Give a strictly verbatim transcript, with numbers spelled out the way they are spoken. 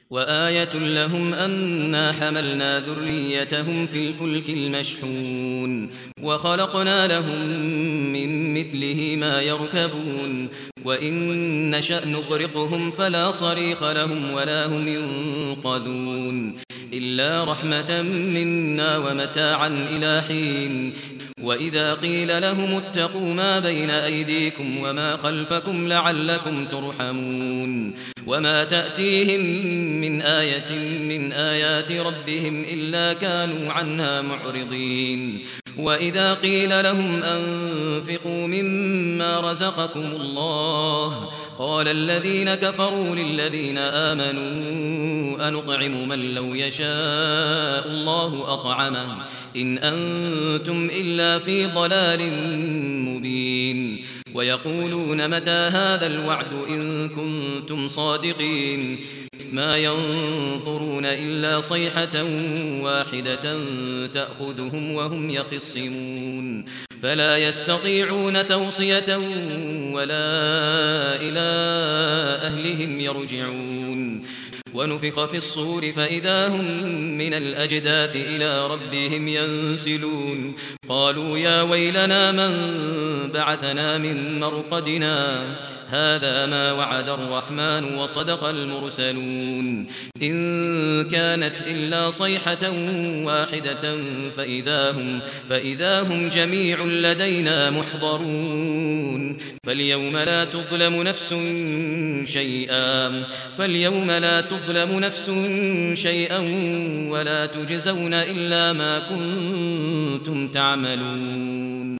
وآية لهم أنا حملنا ذريتهم في الفلك المشحون وخلقنا لهم من مثله ما يركبون وإن نشأ نغرقهم فلا صريخ لهم ولا هم ينقذون إلا رحمة منا ومتاعا إلى حين وإذا قيل لهم اتقوا ما بين أيديكم وما خلفكم لعلكم ترحمون وما تأتيهم من آية من آيات ربهم إلا كانوا عنها معرضين وإذا قيل لهم أنفقوا مما رزقكم الله قال الذين كفروا للذين آمنوا أنطعم من لو يشاء الله أطعمه إن أنتم إلا في ضلال مبين ويقولون متى هذا الوعد إن كنتم صادقين ما ينظرون إلا صيحة واحدة تأخذهم وهم يخصمون فلا يستطيعون توصية ولا إلى أهلهم يرجعون ونفخ في الصور فإذا هم من الأجداث إلى ربهم ينسلون قالوا يا ويلنا من بعثنا من مرقدنا هذا ما وعد الرحمن وصدق المرسلون إن كانت إلا صيحة واحدة فإذا هم, فإذا هم جميع لدينا محضرون فاليوم لا تظلم نفس شيئا فاليوم لا تظلم نفس شيئا ولا تجزون إلا ما كنتم تعملون